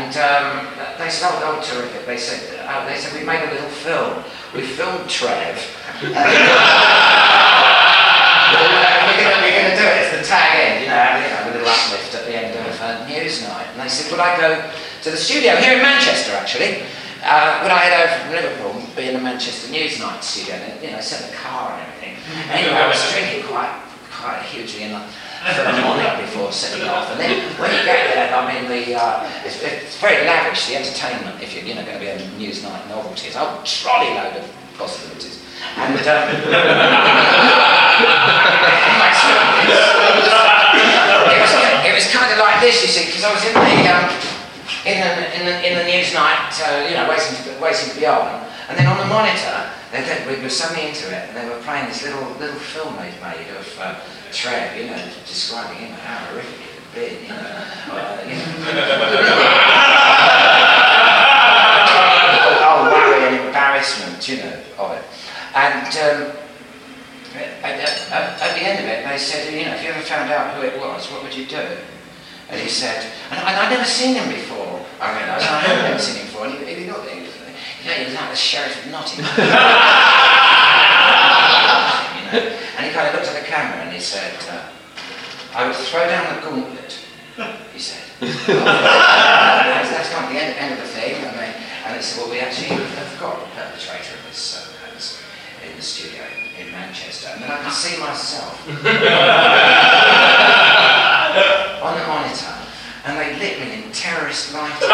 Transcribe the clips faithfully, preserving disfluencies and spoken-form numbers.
And um, they said, oh, oh, terrific. They said, uh, they said, we made a little film. We filmed Trev. Uh, we're going to do it. It's the tag end, you know, you know, a little uplift at the end of uh, Newsnight. And they said, would I go to the studio here in Manchester, actually? Uh, would I head over from Liverpool, be in the Manchester Newsnight studio, and, you know, send a car and everything. Anyway, I was drinking quite, quite hugely in the Philharmonic before setting off, and then when you get there, I mean, the uh, it's, it's very lavish, the entertainment, if you're, you know, going to be a Newsnight novelty. It's a whole trolley load of possibilities. And um, it, was, it was kind of like this, you see, because I was in the um, in the in the, in the Newsnight, uh, you know, waiting to, waiting to be on, and then on the monitor, they, they, we were suddenly into it, and they were playing this little little film they'd made of uh, Trev, you know, describing him how horrific it had been, you know, uh, you know. Oh, worry and embarrassment, you know, of it. And um, at, at, at the end of it, they said, you know, if you ever found out who it was, what would you do? And he said, and, and I'd never seen him before. I mean, I had never seen him before. And he, he, looked, he, was, you know, he was like the Sheriff of Nottingham. You know? And he kind of looked at the camera and he said, uh, I would throw down the gauntlet, he said. that's, that's kind of the end, end of the thing. And they, and they said, well, we actually have got the perpetrator of this uh, in the studio in Manchester. And then I could see myself on the monitor, and they lit me in terrorist lighting.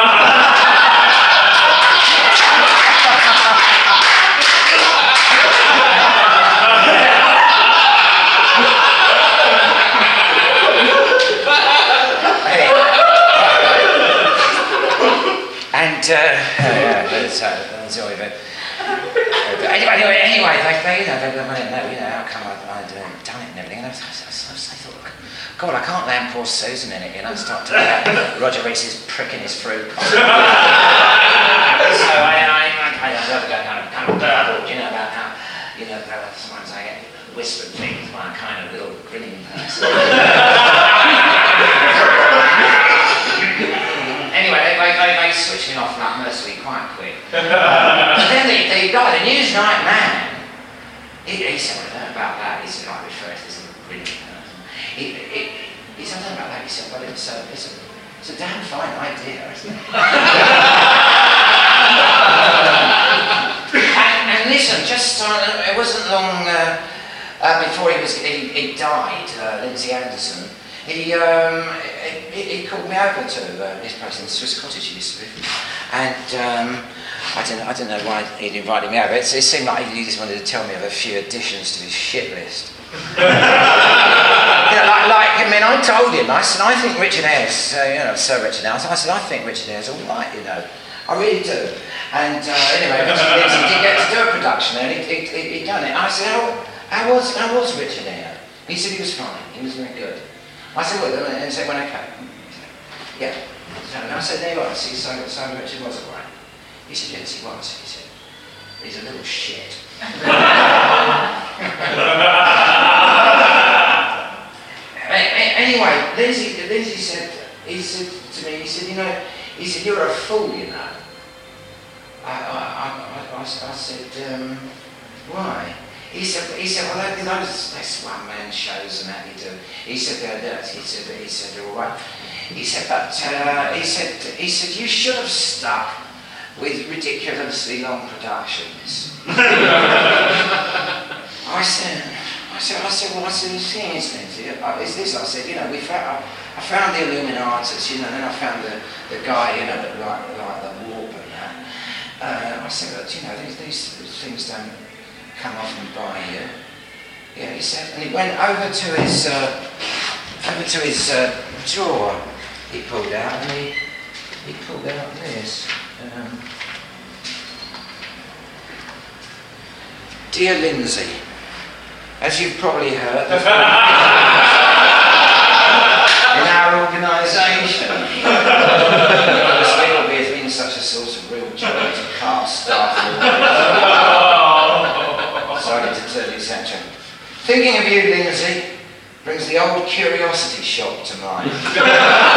And uh, yeah, that's, uh, that's all of it. Anyway, anyway, anyway, they, they, you know, they wanted to know, you know, how come I'd, I'd uh, done it and everything, and I, was, I, was, I, was, I thought, God, I can't land poor Susan in it, you know, start talking about Roger Reese's pricking his fruit. So I, I, I, I started going kind of, kind of burbled, you know, about how, you know, how sometimes I get whispered things by a kind of little grinning person. Anyway, they, they, they, they switched me off like mercifully quite quick. Uh, but then the, the guy, the Newsnight man, he, he said, I don't know about that. He said, I refer to this as a brilliant person. He, he, he said, I don't know about that. He said, well, it's a, it's a, it's a damn fine idea, isn't it? and, and listen, just, uh, it wasn't long uh, uh, before he, was, he, he died, uh, Lindsay Anderson. He, um, he, he called me over to uh, his place in the Swiss Cottage he used to live in. And um, I, don't, I don't know why he'd invited me over. It, it seemed like he just wanted to tell me of a few additions to his shit list. you know, like, like, I mean, I told him, I said, I think Richard Ayres, uh, you know, Sir Richard Ayres, I said, I think Richard Ayres all right, you know. I really do. And uh, anyway, Richard Ayres, he did get to do a production there, and he'd he, he, he done it. And I said, how, how, was, how was Richard Ayres? He said he was fine, he was very good. I said, well, and he said, when I came, yeah. So, and I said, there you are, see, so, so Richard was all right. He said, yes, he was. He said, he's a little shit. Anyway, Lindsay, Lindsay said, he said to me, he said, you know, he said, you're a fool, you know. I, I, I, I, I said, um, why? He said, he said, well, those, those one-man shows and that you do. He said, they're dirty. He said, he said, they're all right. He said, but, uh, he said, he said, you should have stuck with ridiculously long productions. I said, I said, I said, well, I said, the thing is, Lindsay, is this, I said, you know, we found, I found the Illuminatus, you know, and then I found the, the guy, you know, that like, like the warp and that. Uh, I said, but, you know, these, these things don't come off and by you. Yeah, he said, and he went over to his, uh, over to his uh, drawer. He pulled out, and he, he pulled out this. Um, Dear Lindsay, as you've probably heard, in our organisation, obviously, albeit been such a source of real joy to cast staff. Sorry to tell you, et cetera. Thinking of you, Lindsay, brings the old curiosity shop to mind.